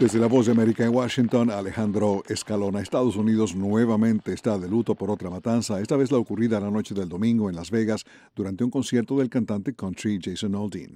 Desde la Voz de América en Washington, Alejandro Escalona. Estados Unidos nuevamente está de luto por otra matanza, esta vez la ocurrida la noche del domingo en Las Vegas durante un concierto del cantante country Jason Aldean.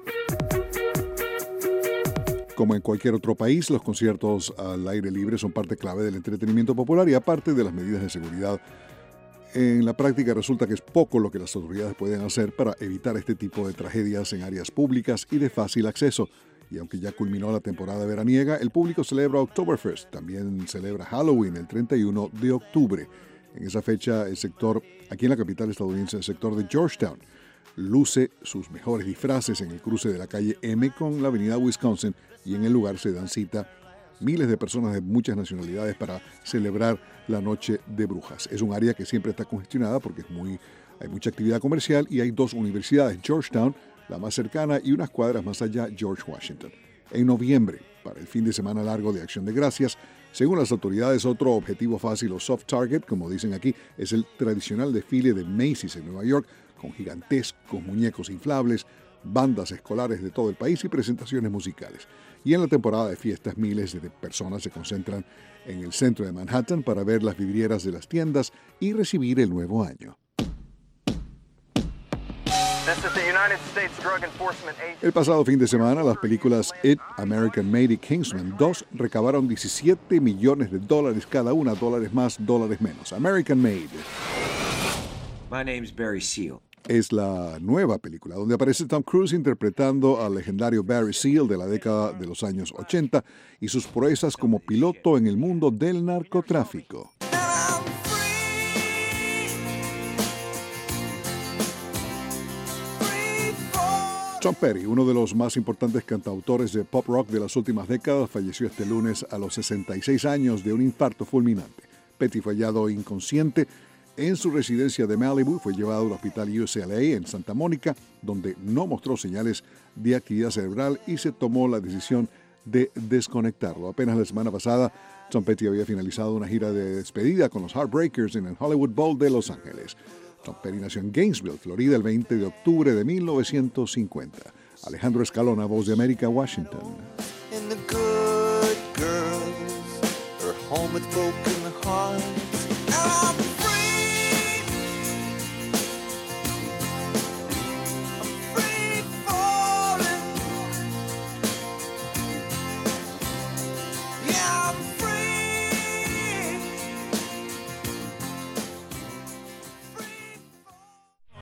Como en cualquier otro país, los conciertos al aire libre son parte clave del entretenimiento popular y aparte de las medidas de seguridad, en la práctica resulta que es poco lo que las autoridades pueden hacer para evitar este tipo de tragedias en áreas públicas y de fácil acceso. Y aunque ya culminó la temporada veraniega, el público celebra Oktoberfest, también celebra Halloween el 31 de octubre. En esa fecha, el sector, aquí en la capital estadounidense, el sector de Georgetown, luce sus mejores disfraces en el cruce de la calle M con la avenida Wisconsin, y en el lugar se dan cita miles de personas de muchas nacionalidades para celebrar la Noche de Brujas. Es un área que siempre está congestionada porque hay mucha actividad comercial y hay dos universidades, Georgetown, la más cercana, y unas cuadras más allá, George Washington. En noviembre, para el fin de semana largo de Acción de Gracias, según las autoridades, otro objetivo fácil o soft target, como dicen aquí, es el tradicional desfile de Macy's en Nueva York, con gigantescos muñecos inflables, bandas escolares de todo el país y presentaciones musicales. Y en la temporada de fiestas, miles de personas se concentran en el centro de Manhattan para ver las vidrieras de las tiendas y recibir el nuevo año. El pasado fin de semana, las películas It, American Made y Kingsman 2 recabaron $17 millones cada una, dólares más, dólares menos. American Made. My name's Barry Seal. Es la nueva película donde aparece Tom Cruise interpretando al legendario Barry Seal de la década de los años 80 y sus proezas como piloto en el mundo del narcotráfico. Tom Petty, uno de los más importantes cantautores de pop rock de las últimas décadas, falleció este lunes a los 66 años de un infarto fulminante. Petty fue hallado inconsciente en su residencia de Malibu, fue llevado al hospital UCLA en Santa Mónica, donde no mostró señales de actividad cerebral y se tomó la decisión de desconectarlo. Apenas la semana pasada, Tom Petty había finalizado una gira de despedida con los Heartbreakers en el Hollywood Bowl de Los Ángeles. Tom Petty nació en Gainesville, Florida, el 20 de octubre de 1950. Alejandro Escalona, Voz de América, Washington. And the good girls are home with broken hearts.